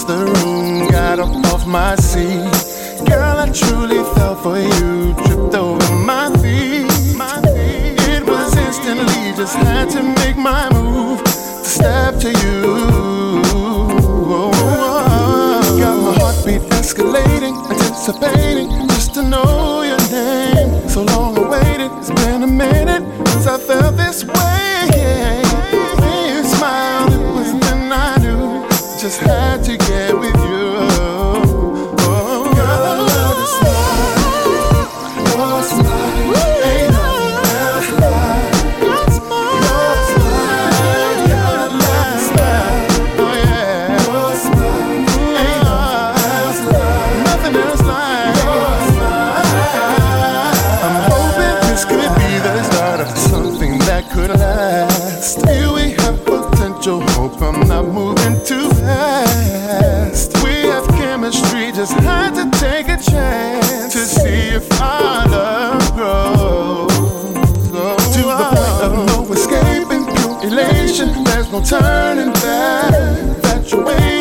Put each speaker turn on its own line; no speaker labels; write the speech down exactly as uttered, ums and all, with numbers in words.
across the room, got up off my seat. Girl, I truly fell for you, tripped over my feet. It was instantly, just had to make my move to step to you. Got my heartbeat escalating, anticipating just to know your name. So long awaited, it's been a minute since I felt this way. When you smiled, it was then I knew just had to get with you. Oh, girl, I love your smile. Your smile ain't nothing else like. Your smile, girl, I love your smile. Oh yeah, your smile ain't nothing else like. Nothing else like your smile. I'm hoping this could be the start of something that could last. Here we have potential, hope I'm not moving too fast. We have chemistry, just had to take a chance to see if our love grows. To the point of no escaping, pure elation, there's no turning back. That you're waiting